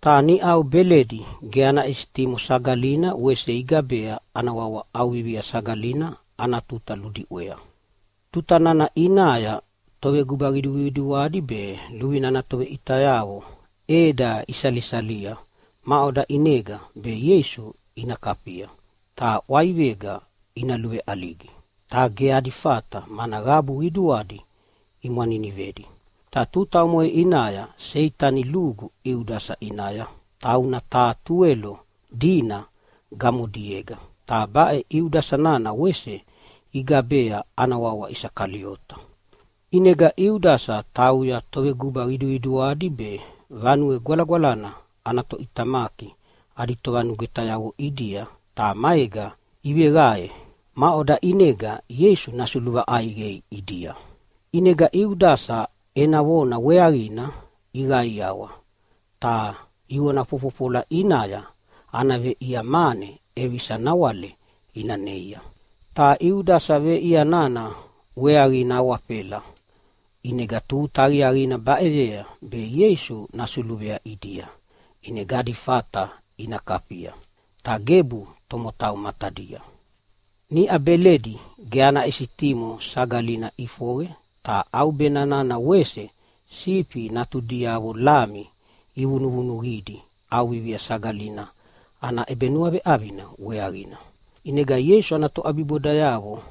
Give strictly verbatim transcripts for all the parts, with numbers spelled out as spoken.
Tani au beledi geana istimu sagalina wese igabea ana wawa awivia sagalina ana tuta ludi wea. Tutanana inaya towe gubagidu wadi be luinana towe itayao eda isalisalia maoda inega be Yesu inakapia. Ta waivega inaluwe aligi. Ta geadi fata mana gabu widuwadi imwanini vedi. Ta tuta umoe inaya seitani lugu iudasa inaya. Ta una ta tuelo dina gamudiega. Ta bae iudasa nana wese igabea anawawa isakaliota. Inega iudasa tauya towe guba widu widuwadi be vanue gwala gwalana anato itamaki adito vanu getayawo idia ta maega iwegae maoda inega Yesu nasuluva aige idia. Inega iudasa enawona weagina igaiawa. Ta iwona fofofola inaya anave iamane evisa nawale inaneia. Ta iudasa ve ianana weagina wapela. Inega tu tariarina baevea be Yesu nasuluvea idia. Inegadi fata inakapia. Ta gebu tomotau matadia. Ni abeledi geana isitimo sagalina ifowe. Ta au benanana wese sipi natudiawo lami iwunuwunu gidi au vivia sagalina ana ebenuabe abina weagina. Inega Yesu anato abibodayawo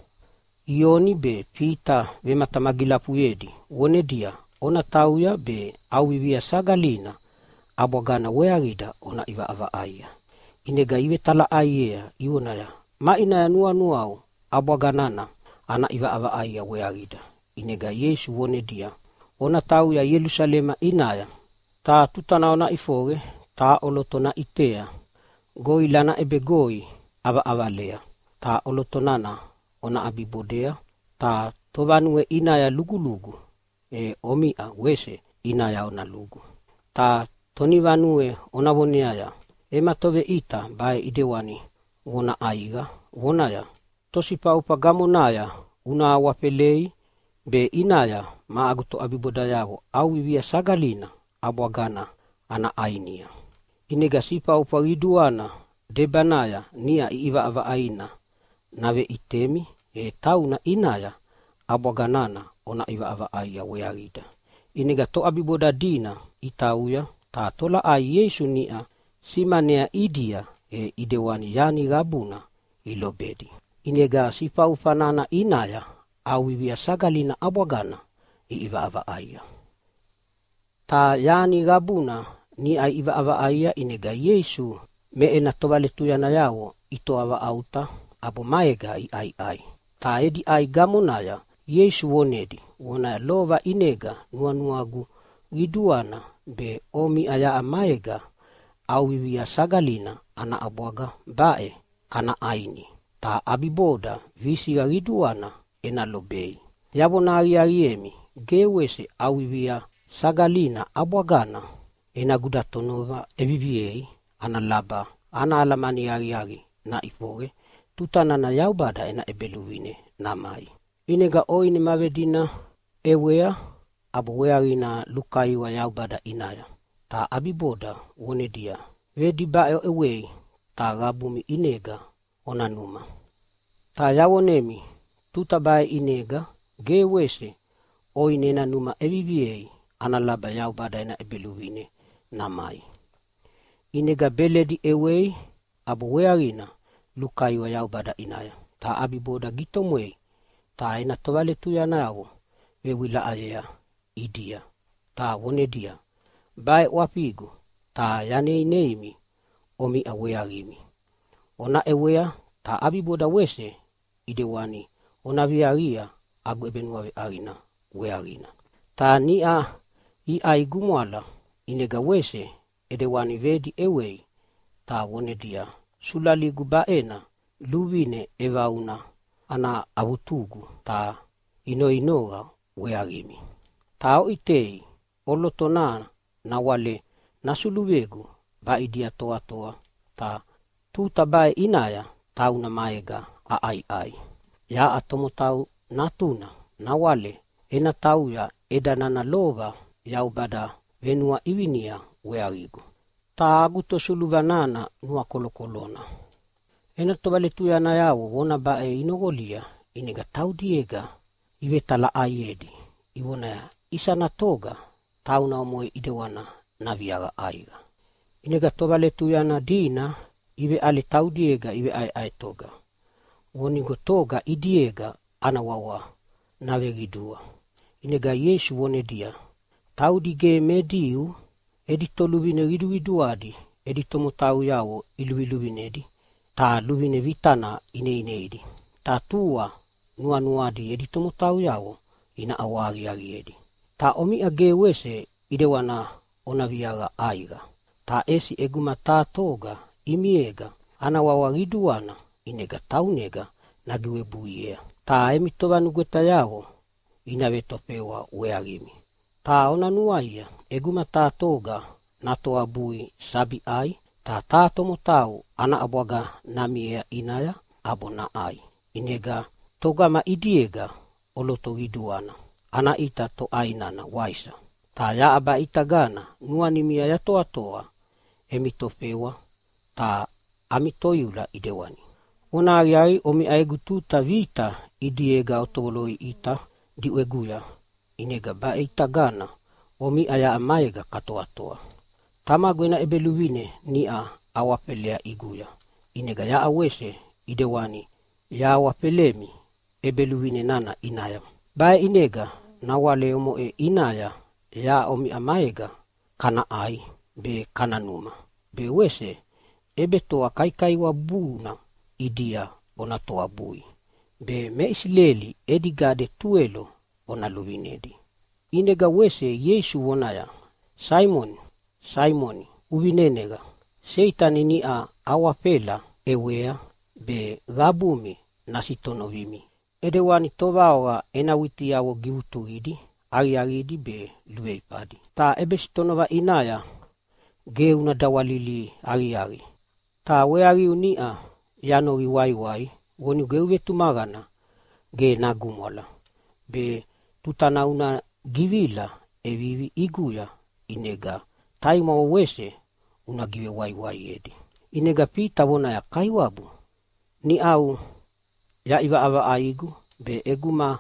ioni be pita ve matamagilapu yedi wone dia ona tauya be au vivia sagalina abwagana weagida ona iva ava aya. Inega iwe tala ayea iwona ya ma ina ya nua nuao abwaganana ana iva ava aya weagida. Inega Yesu wone dia ona tauya Yerusalema inaya ta tutana ona ifoge ta olotona itea goi lana ebe goi ava avalea ta olotonana ona abibodea ta tovanue inaya lugu-lugu e omia wese inaya ona lugu. Ta toni vanue ona voneaya ema tove ita bae idewani wona aiga wonaya tosipa upa gamonaya una awapelei be inaya maaguto abibodayawo au vivia sagalina abwagana ana ainia. Inega sipa upa widuana debanaya nia iiva ava aina nave itemi e tauna inaya abwaganana ona iva ava aya weagida. Inega to abiboda dina itauya ta tola ai Yesu nia simanea idia e idewani yani gabuna ilobedi. Inega sipa ufanana inaya au vivia sagalina abwagana iiva ava aya. Ta yani gabuna ni ai iva ava aya inega Yesu me ena tovale tuyana yawo ito ava auta abo maega i ai ai. Ta edi ai gamonaya Yesu wonedi wona lova inega nuanuagu giduana be omi aya amaega au vivia sagalina ana abwaga bae kana aini. Ta abiboda visiga giduana ena lobei. Yabona ariariemi gewese au vivia sagalina abwagana ena gudatonova eviviei ana laba ana alamani ariari na ifoge tutana na yaubada ena ebeluwine na mai. Inega oini mavedina ewea abu wearina lukaiwa yaubada inaya. Ta abiboda wonedia vedi bae ewei ta gabumi inega onanuma. Ta yawonemi tutabae inega gewese oinena numa eviviei ana laba yaubada ena ebeluwine na mai. Inega beledi ewei abu wearina lukaiwa yaubada inaya. Ta abiboda gitomwei ta ena tovale tuyanawo wewila ayea idia. Ta wonedia bae wapigu ta yanei neimi omi awearimi. Ona ewea ta abiboda wese idewani ona viaria agu ebenuawe arina wearina. Ta nia i aigumwala inega wese edewani vedi ewei ta wonedia sulaligu baena luwine evauna ana avutugu ta inoinoga wearimi. Ta oitei olotona na wale nasuluvegu ba idia toa toa ta tuta bae inaya tauna maega a ai ai. Ya atomotau natuna na wale ena tauya edanana lova yaubada venua iwinia wearigu. Ta aguto suluvanana nua kolokolona. Ena tovale tuyana yawo wona bae inogolia inega taudiega iwe tala aiedi. Iwona ya isana toga tauna omoe idewana naviaga aiga. Inega tovale tuyana dina iwe ale taudiega iwe ai ai toga. Wonigo toga idiega ana wawa navegidua. Inega Yesu wone dia. Taudige mediu edito luvine vidu viduadi edito motau yawo iluvi luvinedi. Ta luvine vitana ine ineidi. Ta tua nua nuadi edito motau yawo ina awagi agiedi. Ta omi age wese idewana onaviaga aiga. Ta esi eguma ta toga imiega ana wawagiduana inega taunega nagiwe buiea. Ta emitoba nugweta yawo inawe topewa weagimi. Ta ona nuaia eguma ta toga natoa bui sabi ai. Ta tato motau ana abwaga namiea inaya abona ai. Inega togama idiega oloto giduana. Ana ita to ainana waisa. Ta ya aba itagana nuanimia ya toa toa emitopewa ta amitoyula idewani. Ona ariari omi aegututa vita idiega otovoloi ita diweguya. Inega ba itagana omi aya amaega katoa toa. Tamagwena ebeluvine nia awapelea iguya. Inega ya awese idewani ya awapelemi ebeluvine nana inaya. Ba inega na wale omo e inaya ya omi amaega kana ai be kana numa. Be wese ebe toa kaikai wa buna idia ona toa bui. Be me isileli edigade tuelo ona luvinedi. Inega wese Yesu wonaya. Simon, Simon, uvinenega. Seitani ni a awapela ewea be gabumi nasitonovimi. Edewani tovaoga ena witi yawo givutuidi, ariaridi be lueipadi. Ta ebe sitonova inaya ge una dawalili ariari. Ta weari unia yanogi wai wai, woni ge uvetu magana ge nagumwala. Be tutana una givila evivi iguya inega taima wawese una give wai wai edi. Inega pita wona ya kaiwabu ni au ya iwa ava aigu be eguma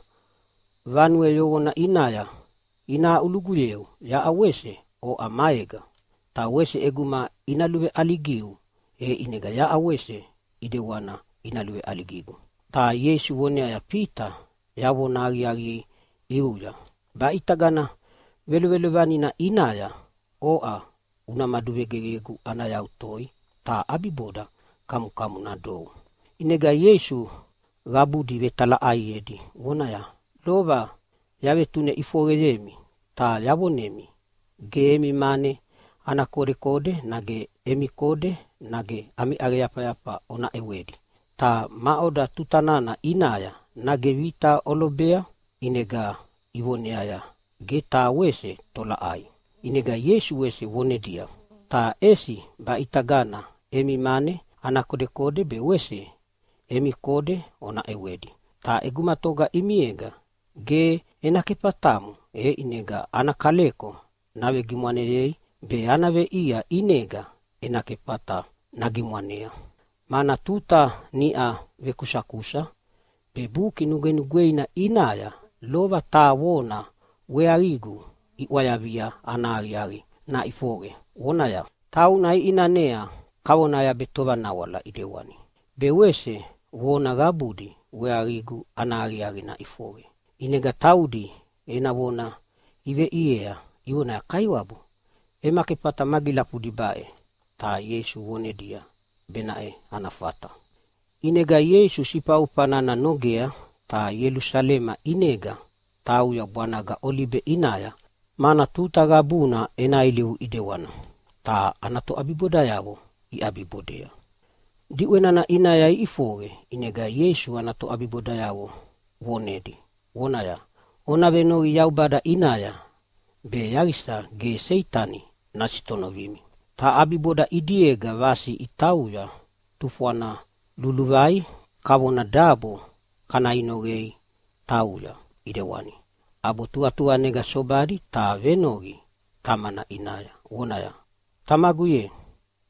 vanue yowona inaya ina uluguyeu ya awese o amaega. Ta awese eguma inaluwe aligiu e inega ya awese idewana inaluwe aligigu. Ta Yesu wone ya pita ya wona ariari iuya. Ba itagana velu velu vanina inaya oa una maduvegegegu anaya utoi ta abiboda kamu kamu na dou. Inega Yesu gabudi vetala aiedi wona ya lova yawe tune ifogeyemi ta yavonemi geemi mane ana kode kode nage emi kode nage ami areapa yapa ona ewedi. Ta maoda tutanana inaya nage vita olobea inega iwoneaya geta wese tola ai. Inega Yesu wese wonedia. Ta esi ba itagana emi mane ana kode kode be wese emi kode ona ewedi. Ta eguma toga imiega ge enake patamu e inega ana kaleko nawe gimwaneyei be anawe ia inega enake pata nagimwanea. Mana tuta nia vekusakusa be buki nugenugweina inaya lova ta wona wearigu iwayavia anariari na ifoge. Wona ya tauna inanea kawona ya betova nawala idewani. Be wese wona gabudi wearigu anariari na ifoge. Inega taudi ena wona iwe iea iwona ya kaiwabu ema kepata magilapu dibae. Ta Yesu wone dia benae anafata. Inega Yesu sipa upanana nogea ta Yerusalema inega tau ya bwanaga olibe inaya mana tuta gabuna ena iliu idewana. Ta anato abiboda yawo i abibodea. Diwena na inaya ifoge inega Yesu anato abiboda yawo wonedi. Wona ya ona veno yaubada inaya be yarisa ge seitani nasitonovimi. Ta abiboda idiega vasi itauya tufuana luluvai kawona dabo kana inogei tauya idewani. Abo tua tua nega sobari ta venogi tamana inaya. Wona ya tamaguye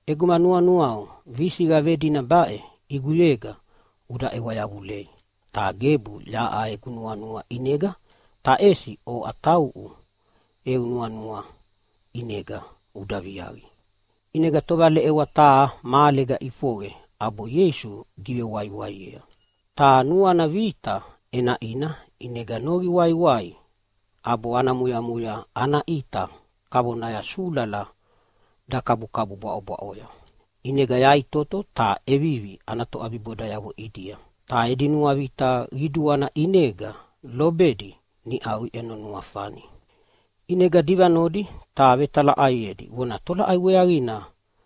Eguma nua nuao, visi gavedina bae, iguyega, uda ewayavulei. Ta gebu la a egu nua nua inega, ta esi o atau eu nua nua inega uda viari. Inega tovale ewa ta maalega ifoge, abo Yesu give wai wai ea. Ta nua na vita ena ina, inega nogi wai wai, abo ana muya muya ana ita, kabonaya sulala, da kabu kabu bao bao ya. Inega yai toto ta evivi anato abiboda yavo idia. Ta edinua vita giduana inega lobedi ni au eno nua fani. Inega diva nodi ta vetala aiedi. Wona tola ai wearina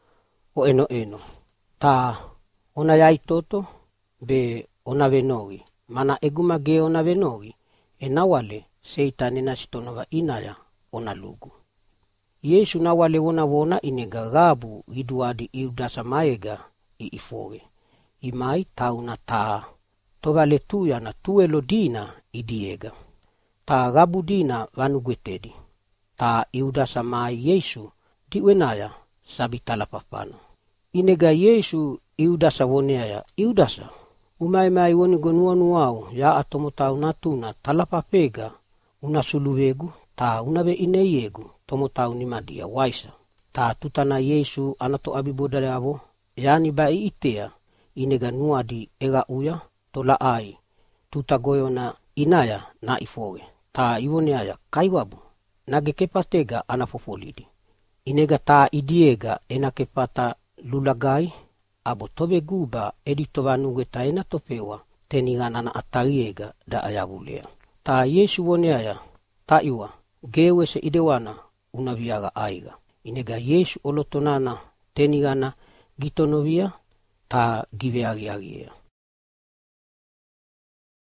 o eno eno. Ta ona yai toto be ona venogi. Mana eguma ge ona venogi. E nawale seitani na sitonova inaya ona lugu. Yesu nawale wona wona inega gabu giduadi iudasa maega i ifoge. Imai tauna ta tovale tuya na tuelo dina idiega. Ta gabu dina vanu gwetedi. Ta iudasa mai Yesu diwenaya sabitala papano. Inega Yesu iudasa woneaya. Iudasa umai mai woni gonua nuau ya atomotau natuna talapapega una suluwegu ta unabe ineyegu tomotau ni madia waisa. Ta tutana Yesu anato abiboda leavo yani bai itea inega nuadi ega uya tola ai tuta goyona inaya na ifoge. Ta iwoneaya kaiwabu nage kepatega anafofolidi. Inega ta idiega ena kepata lulagai abo tobe guba editovanu ta ena topewa tenigana na atariega da ayavulea. Ta Yesu woneaya ta iwa gewe se idewana unaviaga aiga. Inega Yesu olotonana tenigana gitonovia ta giveagi agiea.